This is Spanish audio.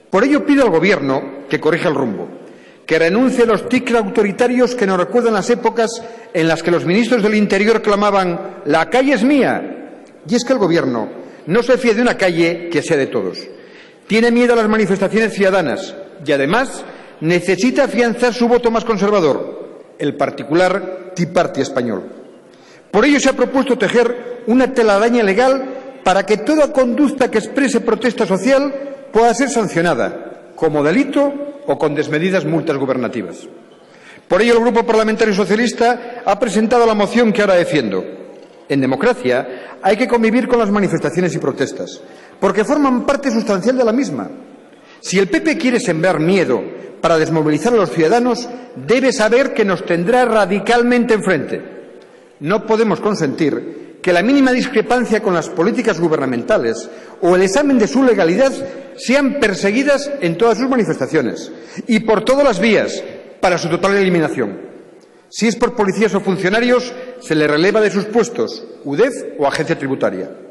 Por ello pido al Gobierno que corrija el rumbo, que renuncie a los tics autoritarios que nos recuerdan las épocas en las que los ministros del Interior clamaban «La calle es mía». Y es que el Gobierno no se fía de una calle que sea de todos. Tiene miedo a las manifestaciones ciudadanas y, además, necesita afianzar su voto más conservador, el particular Tea Party español. Por ello se ha propuesto tejer una telaraña legal para que toda conducta que exprese protesta social pueda ser sancionada como delito o con desmedidas multas gubernativas. Por ello, el Grupo Parlamentario Socialista ha presentado la moción que ahora defiendo. En democracia hay que convivir con las manifestaciones y protestas, porque forman parte sustancial de la misma. Si el PP quiere sembrar miedo para desmovilizar a los ciudadanos, debe saber que nos tendrá radicalmente enfrente. No podemos consentir que la mínima discrepancia con las políticas gubernamentales o el examen de su legalidad sean perseguidas en todas sus manifestaciones y por todas las vías para su total eliminación. Si es por policías o funcionarios, se les releva de sus puestos, UDEF o agencia tributaria.